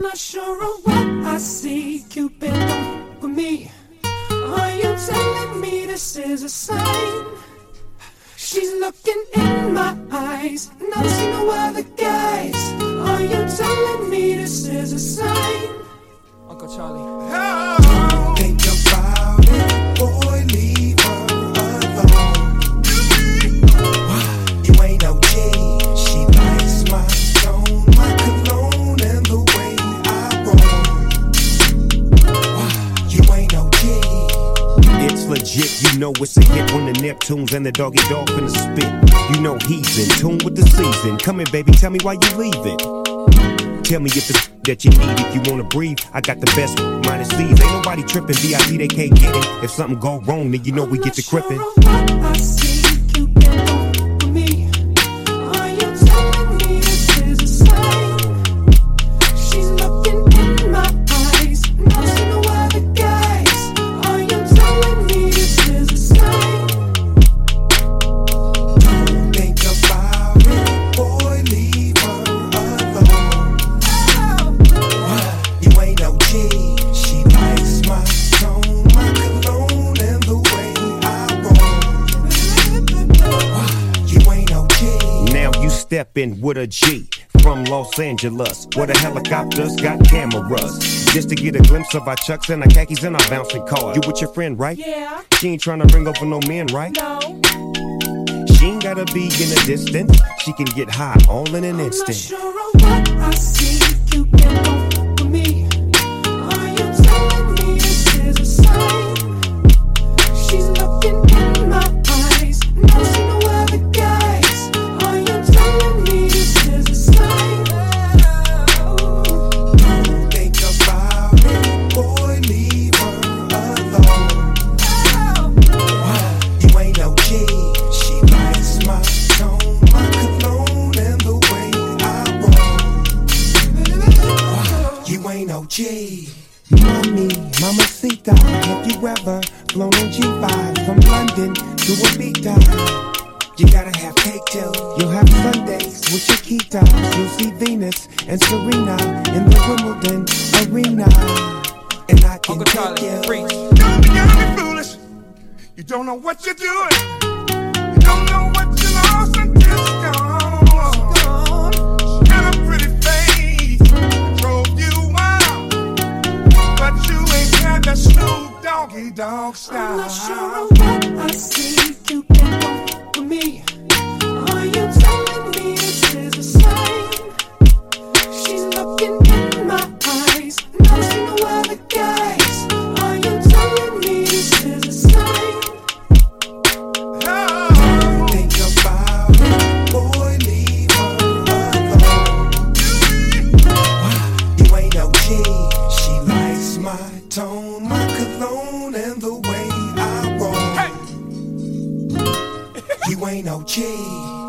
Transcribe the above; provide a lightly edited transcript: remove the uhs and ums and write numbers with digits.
Not sure of what I see, Cupid, don't with me. Are you telling me this is a sign? She's looking in my eyes, and I don't see no other guys. Are you telling me this is a sign? Uncle Charlie. Oh, think about it, boy, leave her alone. You ain't no G, she likes my tone, my cologne, and the way I roll. You ain't no G. It's legit, you know it's a hit when the Neptunes and the doggy dog finna spit. You know he's in tune with the season. Come here, baby, tell me why you leaving. Tell me if it's that you need, if you wanna breathe. I got the best minus C's. Ain't nobody tripping, VIP, they can't get it. If something go wrong, then you know we get to crippin'. I see Cupid, don't with me. Are you telling me this is a sign? She's looking in my eyes, and I don't see no other guys. Are you telling me this is a sign? Don't think about it, boy, leave her alone. You ain't no G, she likes my tone, my cologne, and the way I roll. You ain't no G. Now you steppin' with a G from Los Angeles, where the helicopters got cameras, just to get a glimpse of our chucks and our khakis and our bouncing cars. You with your friend, right? Yeah. She ain't tryna bring over no men, right? No. She ain't gotta be in the distance. She can get high all in an I'm not instant. sure of what I see, Cupid, don't with me. Are you telling me this is a sign? She's looking in my eyes, and I don't see no other guys. Are you telling me this is a sign? Don't think about it, boy, leave her alone. You ain't no G, she likes my tone, my cologne, and the way I roll. You ain't no G. Mommy, mamacita, have you ever flown on G5 from London to Ibiza? You gotta have cake too. You'll have Sundays with Chiquitas. You'll see Venus and Serena in the Wimbledon arena. And I can Uncle take Charlie, you. preach. Don't be foolish. You don't know what you're doing. You don't know what you lost until it's gone. She had a pretty face, drove you wild, but you ain't had that Snoop Doggy Dogg style. I'm not sure of what I see, Cupid, don't with me. Are you telling me this is a sign? She's looking in my eyes, and I don't see no other guys. Are you telling me this is a sign? Don't think about it, boy, leave her alone. You ain't no G, she likes my tone, my cologne, and the way I roll. You ain't no G.